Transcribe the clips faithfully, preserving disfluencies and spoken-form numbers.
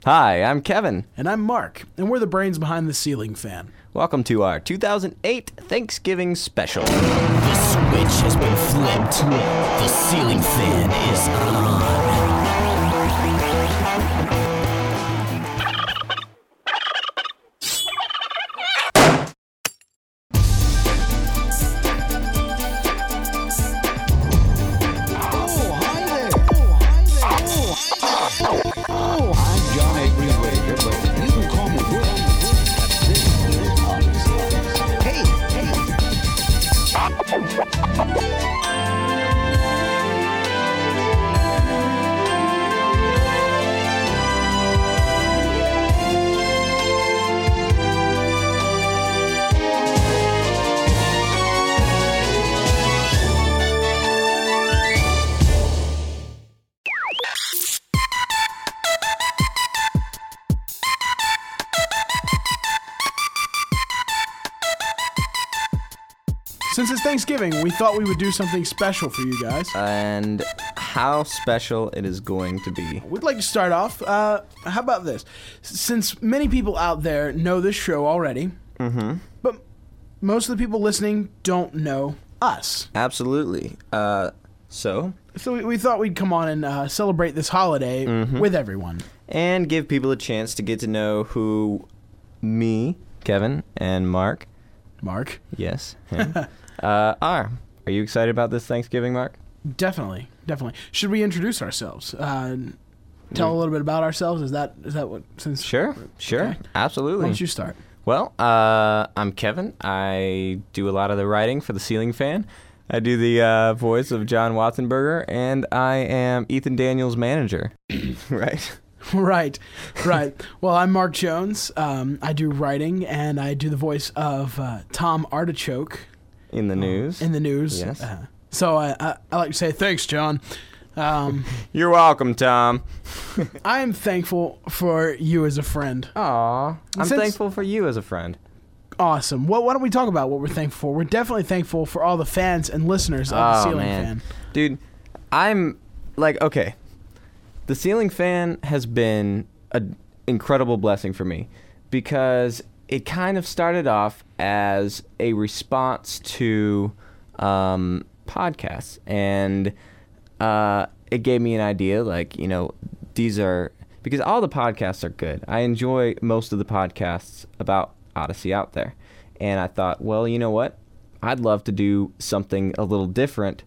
Hi, I'm Kevin. And I'm Mark, and we're the brains behind the Ceiling Fan. Welcome to our two thousand eight Thanksgiving special. The switch has been flipped. The Ceiling Fan is on. Since it's Thanksgiving, we thought we would do something special for you guys. And how special it is going to be. We'd like to start off, uh, how about this? Since many people out there know this show already, Mm-hmm. but most of the people listening don't know us. Absolutely. Uh, so? So we, we thought we'd come on and uh, celebrate this holiday Mhm. with everyone. And give people a chance to get to know who me, Kevin, and Mark, Mark? yes, him, uh, are. Are you excited about this Thanksgiving, Mark? Definitely, definitely. Should we introduce ourselves? Uh, tell Mm. a little bit about ourselves? Is that is that what, since... Sure, sure, Okay. absolutely. Why don't you start? Well, uh, I'm Kevin. I do a lot of the writing for the Ceiling Fan. I do the uh, voice of John Watzenberger, and I am Ethan Daniels' manager. Right? Right, right. Well, I'm Mark Jones. Um, I do writing, and I do the voice of uh, Tom Artichoke In the news. in the news. Yes. Uh, so I, I, I like to say thanks, John. Um, You're welcome, Tom. I am thankful for you as a friend. Aw, I'm Since- thankful for you as a friend. Awesome. Well, why don't we talk about what we're thankful for? We're definitely thankful for all the fans and listeners of the Oh, Ceiling man. Fan. Dude, I'm, like, okay. The Ceiling Fan has been an incredible blessing for me because it kind of started off as a response to um, podcasts. And uh, it gave me an idea, like, you know, these are, because all the podcasts are good. I enjoy most of the podcasts about Odyssey out there. And I thought, well, you know what? I'd love to do something a little different.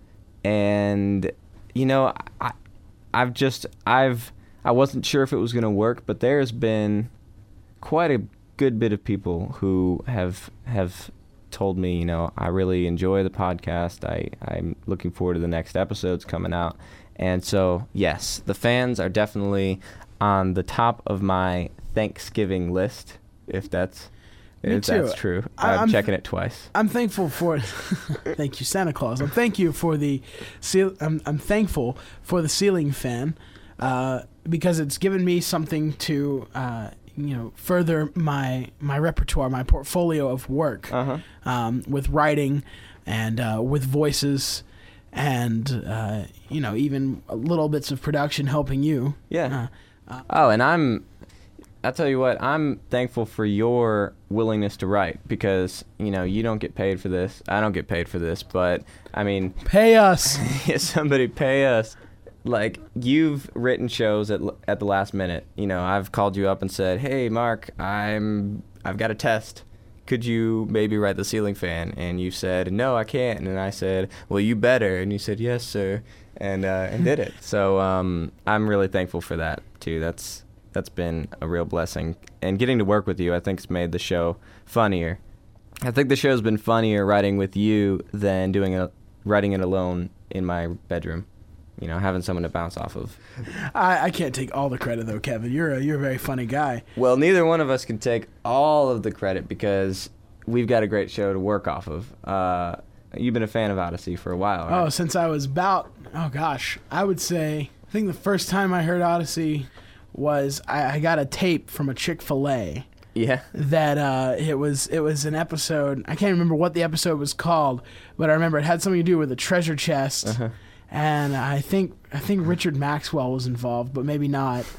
And, you know, I, I've just, I've, I wasn't sure if it was going to work, but there's been quite a good bit of people who have, have told me, you know, I really enjoy the podcast. I, I'm looking forward to the next episodes coming out. And so, yes, the fans are definitely on the top of my Thanksgiving list, if that's, Me if too. that's true. I- I'm, I'm- checking it twice. I'm thankful for. Thank you, Santa Claus. I'm thank you for the. Ceil- I'm I'm thankful for the Ceiling Fan, uh, because it's given me something to uh, you know further my my repertoire, my portfolio of work, Uh-huh. um, with writing, and uh, with voices, and uh, you know even little bits of production helping you. Yeah. Uh, Oh, and I'm, I'll tell you what, I'm thankful for your willingness to write because, you know, you don't get paid for this. I don't get paid for this, but, I mean, Pay us. somebody pay us. Like, you've written shows at at the last minute. You know, I've called you up and said, hey, Mark, I'm, I've got a test. Could you maybe write the Ceiling Fan? And you said, no, I can't. And I said, well, you better. And you said, yes, sir. And uh, and did it. So um, I'm really thankful for that, too. That's that's been a real blessing. And getting to work with you, I think, has made the show funnier. I think the show's been funnier writing with you than doing it, writing it alone in my bedroom. You know, having someone to bounce off of. I, I can't take all the credit though, Kevin. You're a you're a very funny guy. Well, neither one of us can take all of the credit because we've got a great show to work off of. Uh, you've been a fan of Odyssey for a while, right? Oh, since I was about, oh gosh, I would say, I think the first time I heard Odyssey was I, I got a tape from a Chick-fil-A Yeah. that uh, it was it was an episode. I can't remember what the episode was called, but I remember it had something to do with a treasure chest, Uh-huh. and I think I think Richard Maxwell was involved, but maybe not.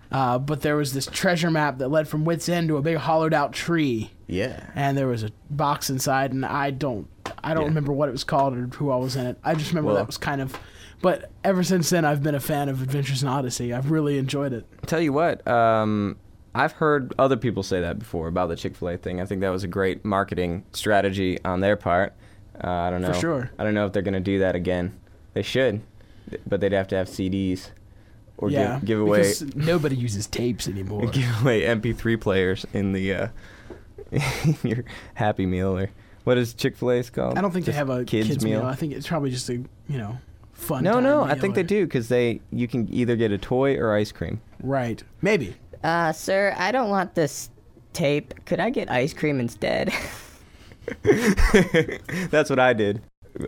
Uh, but there was this treasure map that led from Wits End to a big hollowed out tree. Yeah. And there was a box inside, and I don't, I don't Yeah. remember what it was called or who all was in it. I just remember Well- that was kind of. But ever since then, I've been a fan of Adventures in Odyssey. I've really enjoyed it. Tell you what, um, I've heard other people say that before about the Chick-fil-A thing. I think that was a great marketing strategy on their part. Uh, I don't know. For sure. I don't know if they're going to do that again. They should, but they'd have to have C Ds or yeah, give, give away because nobody uses tapes anymore. give away M P three players in the uh, in your Happy Meal, or what is Chick-fil-A's called? I don't think Just they have a kids, kids, meal. meal. I think it's probably just a you know fun. No, time no, I meal think or- they do because they you can either get a toy or ice cream. Right, maybe. Uh, sir, I don't want this tape. Could I get ice cream instead? That's what I did.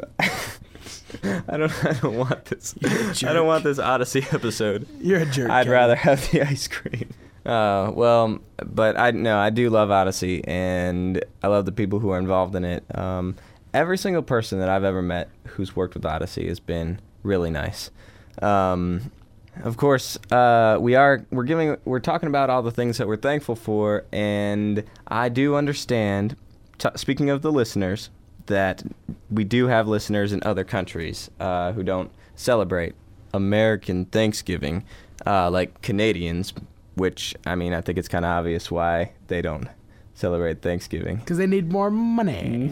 I don't. I don't want this. You're a I jerk. don't want this Odyssey episode. You're a jerk. I'd Kevin. rather have the ice cream. Uh, well, but I no, I do love Odyssey, and I love the people who are involved in it. Um, every single person that I've ever met who's worked with Odyssey has been really nice. Um, of course, uh, we are we're giving we're talking about all the things that we're thankful for, and I do understand. T- speaking of the listeners, that we do have listeners in other countries uh, who don't celebrate American Thanksgiving, uh, like Canadians. Which, I mean, I think it's kind of obvious why they don't celebrate Thanksgiving. Because they need more money.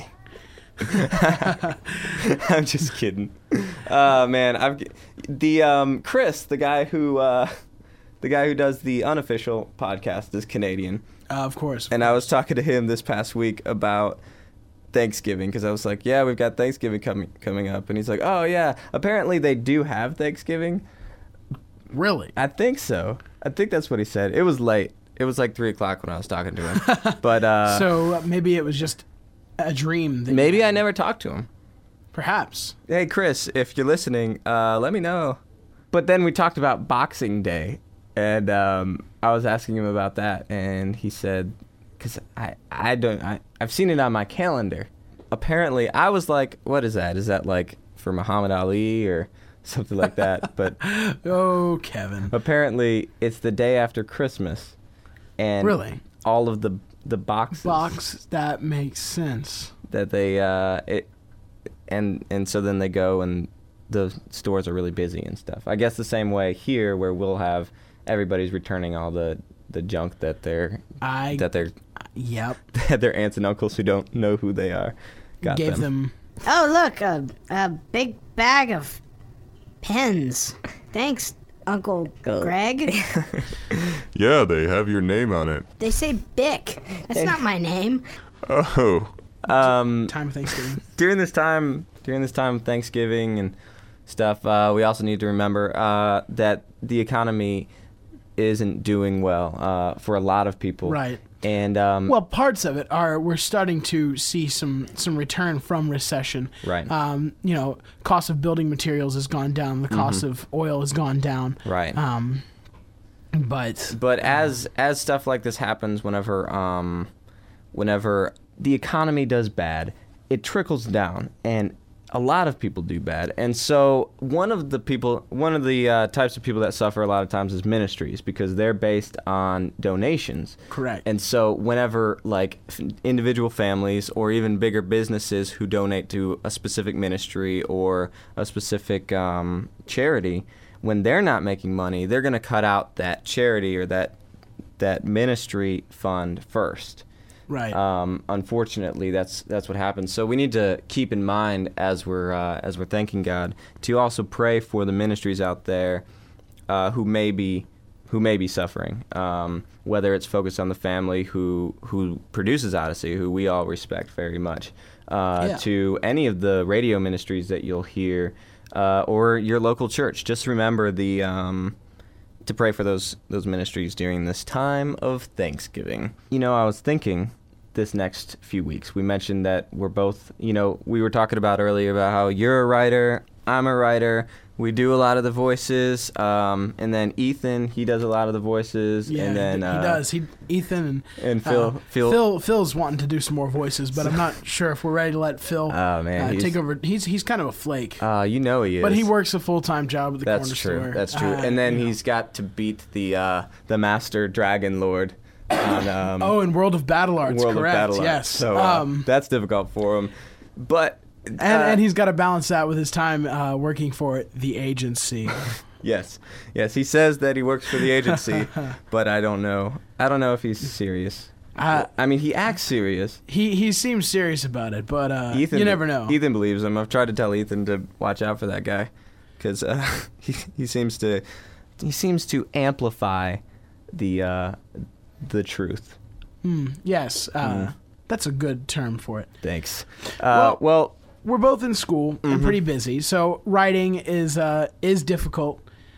I'm just kidding. Uh, man, I've the um, Chris, the guy who uh, the guy who does the unofficial podcast, is Canadian, Uh, of course. and I was talking to him this past week about Thanksgiving because I was like, "Yeah, we've got Thanksgiving coming coming up," and he's like, "Oh yeah, apparently they do have Thanksgiving." Really? I think so. I think that's what he said. It was late. It was like three o'clock when I was talking to him. But uh, so uh, maybe it was just a dream. That you maybe had. I never talked to him. Perhaps. Hey, Chris, if you're listening, uh, let me know. But then we talked about Boxing Day, and um, I was asking him about that, and he said, because I, I don't, I, I've seen it on my calendar. Apparently, I was like, what is that? Is that like for Muhammad Ali or something like that? But Oh, Kevin. apparently, it's the day after Christmas, and Really? all of the the boxes Box. That makes sense. that they uh, it, and and so then they go and the stores are really busy and stuff. I guess the same way here, where we'll have everybody's returning all the, the junk that they're I. that their Yep. that their aunts and uncles who don't know who they are got Gave them. them. Oh, look, a, a big bag of pens. Thanks, Uncle Greg. Yeah, they have your name on it. They say Bic. That's not my name. Oh, Um, Time of Thanksgiving. during this time, during this time of Thanksgiving and stuff, uh, we also need to remember uh, that the economy isn't doing well uh, for a lot of people. Right. And um, Well, parts of it are we're starting to see some some return from recession. Right. Um, you know, cost of building materials has gone down. The cost of oil has gone down. right. Um, but But as as stuff like this happens, whenever um, whenever the economy does bad, it trickles down, and a lot of people do bad. And so one of the people, one of the uh, types of people that suffer a lot of times is ministries, because they're based on donations. Correct. And so whenever like f- individual families or even bigger businesses who donate to a specific ministry or a specific um, charity, when they're not making money, they're going to cut out that charity or that that ministry fund first. right. Um, unfortunately, that's that's what happens. So we need to keep in mind as we're uh, as we're thanking God to also pray for the ministries out there uh, who may be who may be suffering. Um, whether it's focused on the family who who produces Odyssey, who we all respect very much, uh, Yeah. to any of the radio ministries that you'll hear, uh, or your local church. Just remember the. Um, to pray for those those ministries during this time of Thanksgiving. You know, I was thinking this next few weeks, we mentioned that we're both, you know, we were talking about earlier about how you're a writer, I'm a writer, we do a lot of the voices, um, and then Ethan, he does a lot of the voices, Yeah, and then he uh, does. He Ethan and and Phil, uh, Phil, Phil Phil's wanting to do some more voices, but I'm not sure if we're ready to let Phil Oh, man, uh, he's- take over. He's he's kind of a flake, uh, you know he is. but he works a full time job at the That's corner true. store. That's true. Uh, and then you know. he's got to beat the uh, the Master Dragon Lord on um, oh, in World of Battle Arts, World correct? of Battle Arts. Yes. So uh, um, that's difficult for him, but. and uh, and he's got to balance that with his time uh, working for the agency. Yes, yes. He says that he works for the agency, but I don't know. I don't know if he's serious. Uh, I mean, he acts serious. he he seems serious about it, but uh, Ethan, you never know. Ethan believes him. I've tried to tell Ethan to watch out for that guy, because uh, he he seems to he seems to amplify the uh, the truth. Hmm, yes, uh, Mm. that's a good term for it. Thanks. Uh, well, We're both in school and Mm-hmm. pretty busy, so writing is uh, is difficult.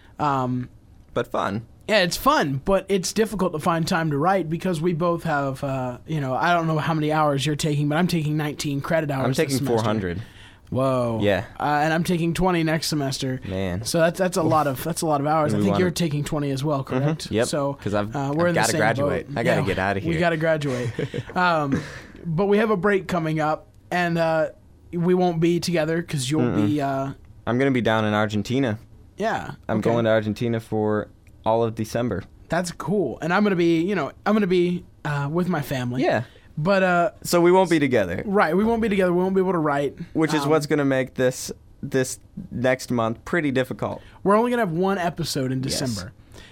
Um, but fun. yeah, it's fun, but it's difficult to find time to write because we both have, uh, you know, I don't know how many hours you're taking, but I'm taking nineteen credit hours. I'm this taking semester. four hundred. Whoa. Yeah. Uh, and I'm taking twenty next semester. Man. So that's that's a lot of that's a lot of hours. We I think wanna- you're taking twenty as well, correct? Mhm, yep, So 'cause I've- uh, we're I've in the gotta same graduate. boat. I gotta Yeah, get outta We here. got to graduate. um, but we have a break coming up, and uh, we won't be together because you'll be. Uh, I'm gonna be down in Argentina. yeah. I'm okay. going to Argentina for all of December. That's cool, and I'm gonna be, you know, I'm gonna be uh, with my family. Yeah. But uh, So we won't be together, right, we won't be together. We won't be able to write. which is Um, what's going to make this this next month pretty difficult. We're only gonna have one episode in Yes. December.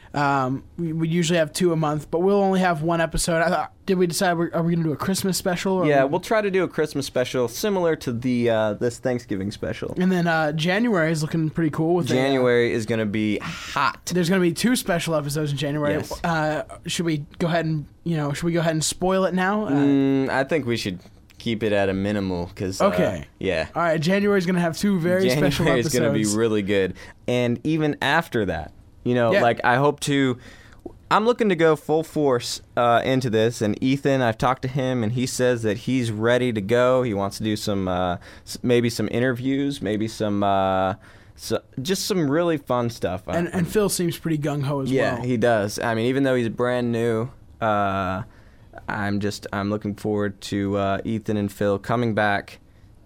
Um, we, we usually have two a month, but we'll only have one episode. I thought, did we decide we're, are we gonna do a Christmas special? Or Yeah, we'll try to do a Christmas special similar to the uh, this Thanksgiving special. And then uh, January is looking pretty cool. With the, uh, January is going to be hot. there's gonna be two special episodes in January. Yes. Uh, should we go ahead and you know? Should we go ahead and spoil it now? Uh, Mm, I think we should keep it at a minimal because Okay. yeah, All right, January is gonna have two very January special is episodes. going to be really good, and even after that, you know, Yeah. like I hope to. I'm looking to go full force uh, into this, and Ethan, I've talked to him, and he says that he's ready to go. He wants to do some, uh, s- maybe some interviews, maybe some, uh, so, just some really fun stuff. and and Phil seems pretty gung ho as yeah, well. he does. I mean, even though he's brand new, uh, I'm just I'm looking forward to uh, Ethan and Phil coming back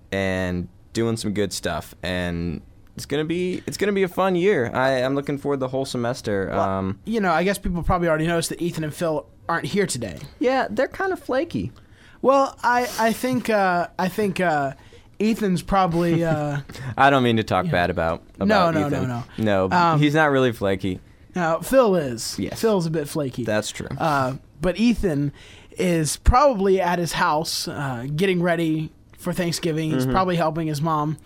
and doing some good stuff, and it's gonna be it's gonna be a fun year. I, I'm looking forward the whole semester. Well, um, you know, I guess people probably already noticed that Ethan and Phil aren't here today. yeah, they're kind of flaky. Well, I I think uh, I think uh, Ethan's probably. Uh, I don't mean to talk bad about, about No, no, Ethan. no, no. Um, he's not really flaky. now Phil is. Yes. Phil's a bit flaky. That's true. Uh, but Ethan is probably at his house uh, getting ready for Thanksgiving. Mm-hmm. He's probably helping his mom.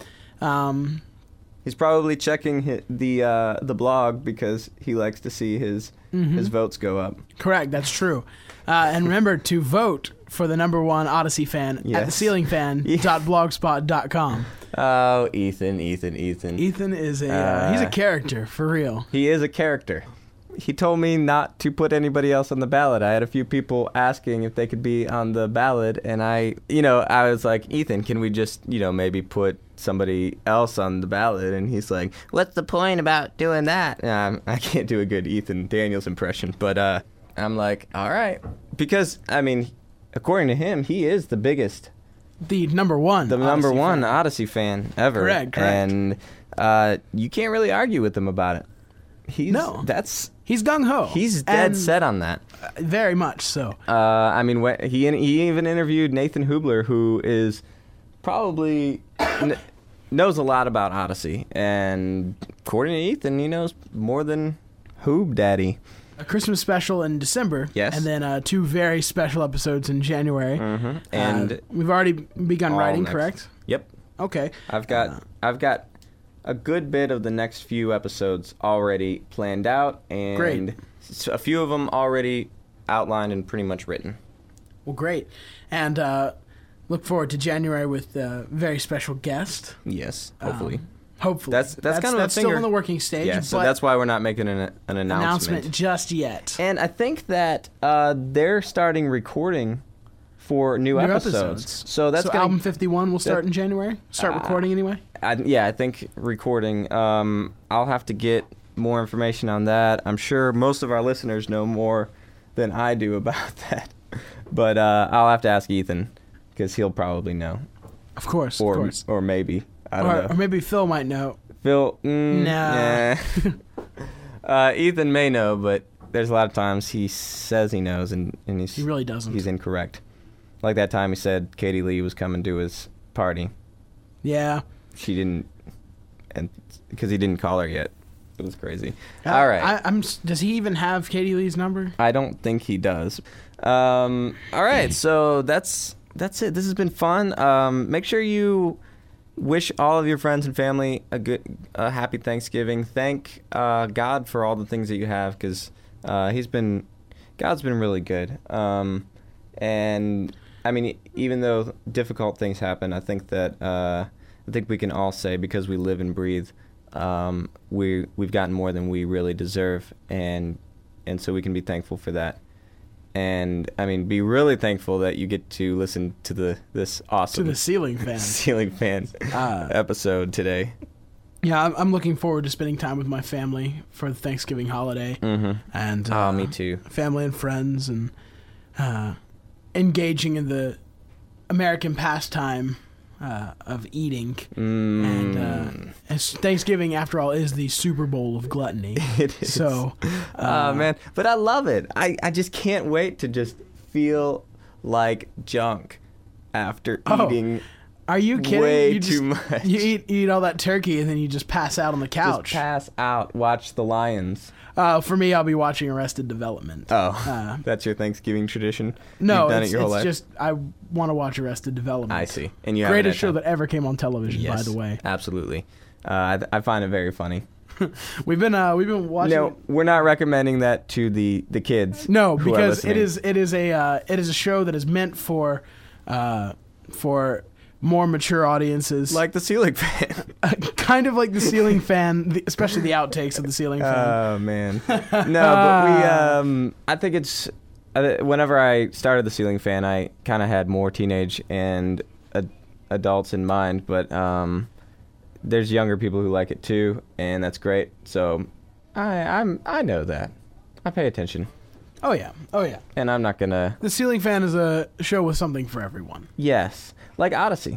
Um, He's probably checking hi the uh, the blog because he likes to see his Mm-hmm. his votes go up. correct, that's true. Uh, and remember to vote for the number one Odyssey fan at Yes. the ceiling fan dot blogspot dot com. Oh, Ethan, Ethan, Ethan. Ethan is a uh, he's a Uh, character for real. He is a character. He told me not to put anybody else on the ballot. I had a few people asking if they could be on the ballot, and I, you know, I was like, Ethan, can we just, you know, maybe put somebody else on the ballot? And he's like, what's the point about doing that? Um, I can't do a good Ethan Daniels impression, but uh, I'm like, all right. Because, I mean, according to him, he is the biggest The number one. the number Odyssey one fan. Odyssey fan ever. Correct, correct. And uh, you can't really argue with him about it. He's, No. That's He's gung ho. he's dead And set on that. very much so. Uh, I mean, wh- he he even interviewed Nathan Hubler, who is probably kn- knows a lot about Odyssey, and according to Ethan, he knows more than Hoob Daddy. A Christmas special in December. Yes. And then uh, two very special episodes in January. Mm-hmm. And Uh, we've already begun all writing, next- correct? Yep, Okay. I've got Uh, I've got a good bit of the next few episodes already planned out, and Great. s- a few of them already outlined and pretty much written. Well, great. And uh, look forward to January with a very special guest. Yes, hopefully. Um, hopefully. That's- that's kind of a that's still finger- in the working stage. yeah, so but that's why we're not making an, an announcement just yet. And I think that uh, they're starting recording for new, New episodes. episodes. So that's so gonna, album fifty-one will start in January. Start Uh, recording anyway. I, yeah, I think recording. Um, I'll have to get more information on that. I'm sure most of our listeners know more than I do about that. But uh, I'll have to ask Ethan because he'll probably know. Of course, or, of course. Or maybe. I don't or, know. or maybe Phil might know. Phil, mm, Nah. nah. uh, Ethan may know, but there's a lot of times he says he knows and, and he's He really doesn't. he's incorrect. Like that time he said Katie Lee was coming to his party. Yeah. She didn't, and because he didn't call her yet. It was crazy. Uh, All right. I, I'm. s- Does he even have Katie Lee's number? I don't think he does. Um, all right, so that's that's it. This has been fun. Um, make sure you wish all of your friends and family a good, a happy Thanksgiving. Thank uh, God for all the things that you have, because uh, He's been, God's been really good. Um, and I mean, even though difficult things happen, I think that uh, I think we can all say, because we live and breathe, um, we we've gotten more than we really deserve, and and so we can be thankful for that. And I mean, be really thankful that you get to listen to the this awesome To the ceiling fan. ceiling fan Uh, episode today. Yeah, I'm, I'm looking forward to spending time with my family for the Thanksgiving holiday. Mm-hmm. And uh, Oh, me too. family and friends, and uh, engaging in the American pastime uh, of eating. Mm. And uh, as Thanksgiving, after all, is the Super Bowl of gluttony. It is. So, Oh man, but I love it. I, I just can't wait to just feel like junk after Oh, eating. are you kidding? Way you just, too much. You eat eat all that turkey, and then you just pass out on the couch. Just pass out, watch the Lions. Uh, for me, I'll be watching Arrested Development. Oh, Uh, that's your Thanksgiving tradition. no, You've done it's, it your whole it's life. just I want to watch Arrested Development. I see, and you haven't Greatest had show time. that ever came on television, Yes, by the way. absolutely. Uh, I, I find it very funny. We've been uh, we've been watching. No, we're not recommending that to the, the kids. No, who are because it listening. is it is a uh, it is a show that is meant for uh, for more mature audiences, like the ceiling fan. kind of like the Ceiling Fan, the, especially the outtakes of the Ceiling Fan. Oh man, no, but we. Um, I think it's. Uh, whenever I started the ceiling fan, I kind of had more teenage and ad- adults in mind, but um, there's younger people who like it too, and that's great. So, I I'm I know that. I pay attention, Oh yeah, oh yeah. and I'm not gonna. The Ceiling Fan is a show with something for everyone. Yes, like Odyssey.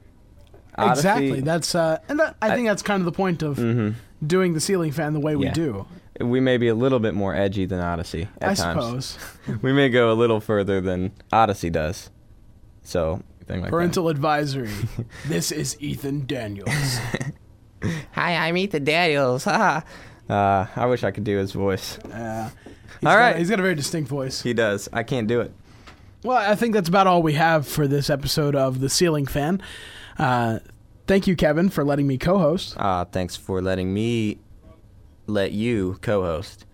Exactly. Odyssey- That's uh, and that, I think that's kind of the point of Mhm. doing the Ceiling Fan the way we Yeah. do. We may be a little bit more edgy than Odyssey at I times. suppose. We may go a little further than Odyssey does. So, thing like Parental advisory. This is Ethan Daniels. that. Hi, I'm Ethan Daniels. uh, I wish I could do his voice. Uh, he's All got- right. he's got a very distinct voice. He does. I can't do it. Well, I think that's about all we have for this episode of The Ceiling Fan. Uh, thank you, Kevin, for letting me co-host. Uh, thanks for letting me let you co-host.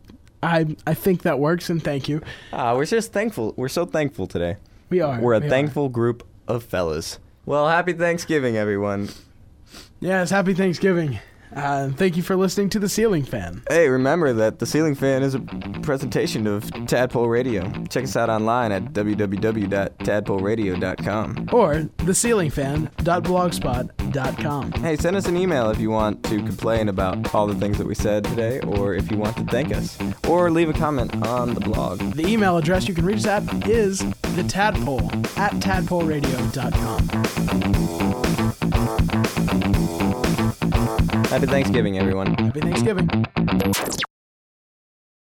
I I think that works, and thank you. Uh, we're just thankful. We're so thankful today. We are. We're a we are. thankful group of fellas. Well, happy Thanksgiving, everyone. Yes, happy Thanksgiving. Uh, thank you for listening to The Ceiling Fan. Hey, remember that The Ceiling Fan is a presentation of Tadpole Radio. Check us out online at w w w dot tadpole radio dot com. Or the ceiling fan dot blogspot dot com. Hey, send us an email if you want to complain about all the things that we said today, or if you want to thank us, or leave a comment on the blog. The email address you can reach us at is the tadpole at tadpole radio dot com. Happy Thanksgiving, everyone. Happy Thanksgiving.